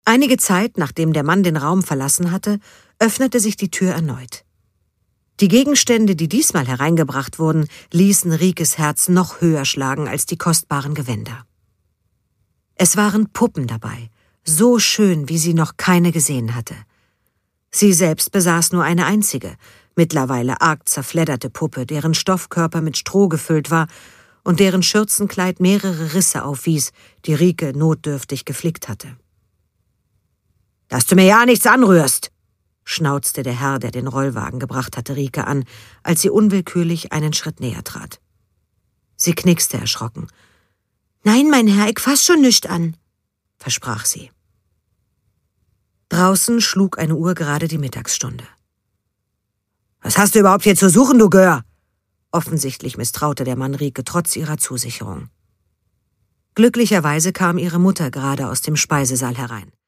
Einige Zeit, nachdem der Mann den Raum verlassen hatte, öffnete sich die Tür erneut. Die Gegenstände, die diesmal hereingebracht wurden, ließen Rikes Herz noch höher schlagen als die kostbaren Gewänder. Es waren Puppen dabei, so schön, wie sie noch keine gesehen hatte. Sie selbst besaß nur eine einzige, mittlerweile arg zerfledderte Puppe, deren Stoffkörper mit Stroh gefüllt war und deren Schürzenkleid mehrere Risse aufwies, die Rike notdürftig geflickt hatte. »Dass du mir ja nichts anrührst«, schnauzte der Herr, der den Rollwagen gebracht hatte, Rike an, als sie unwillkürlich einen Schritt näher trat. Sie knickste erschrocken. »Nein, mein Herr, ich fass schon nischt an«, versprach sie. Draußen schlug eine Uhr gerade die Mittagsstunde. »Was hast du überhaupt hier zu suchen, du Gör?« Offensichtlich misstraute der Mann Rike trotz ihrer Zusicherung. Glücklicherweise kam ihre Mutter gerade aus dem Speisesaal herein.